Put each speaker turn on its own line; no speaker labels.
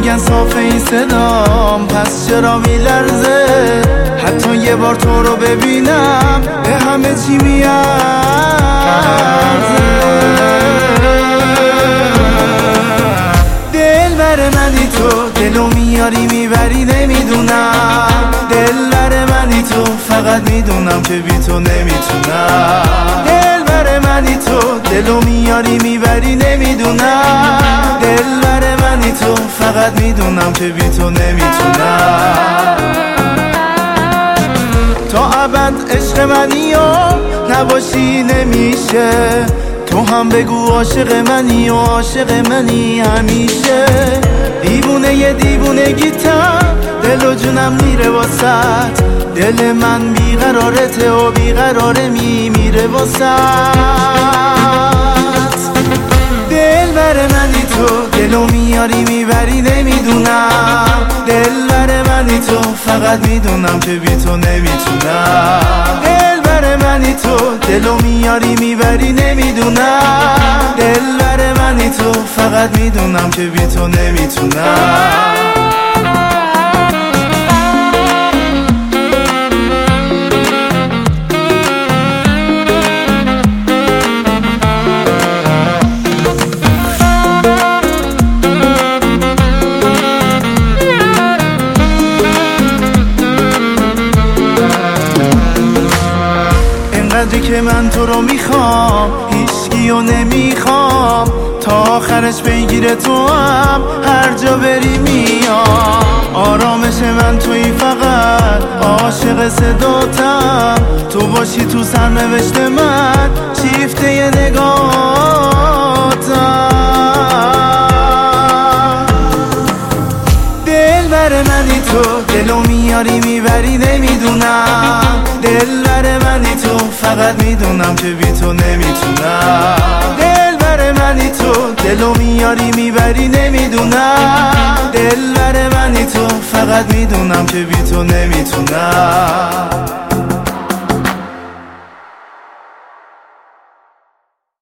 میگن صاف این صدام، پس چرا میلرزه حتی یه بار تو رو ببینم به همه چی میارزه. دل بر منی تو، دلو میاری میبری نمیدونم. دل بر منی تو، فقط میدونم که بی تو نمیتونم. دل بر منی تو، دلو میاری میبری نمیدونم. دل بر منی تو، فقط میدونم که بی تو نمیتونم. تا ابد عشق منی و نباشی نمیشه. تو هم بگو عاشق منی و عاشق منی همیشه. دیوونه یه دیوونگیتم، دل و جونم میره واسط. دل من بیقرارته و بیقراره میمیره واسط. دل بر منی تو، دلو میاری میبری نمیدونم. دل بر منی تو، فقط میدونم که بی تو نمیتونم. دل بر منی تو، دلو میاری میبری نمیدونم. دل بر منی تو، فقط میدونم که بی تو نمیتونم. که من تو رو میخوام، هیچکیو نمیخوام. تا آخرش بگیره تو هم هر جا بری میام. آرامش من توی، فقط عاشق صداتم. تو باشی تو سرنوشت من، شیفته ی نگاهتم. دل بر منی تو، دلو میاری میبری نمیدونم. دل بر منی تو، فقط میدونم که بی تو نمیتونم. دل بر منی تو، دلو میاری میبری نمیدونم. دل بر منی تو، فقط میدونم که بی تو نمیتونم.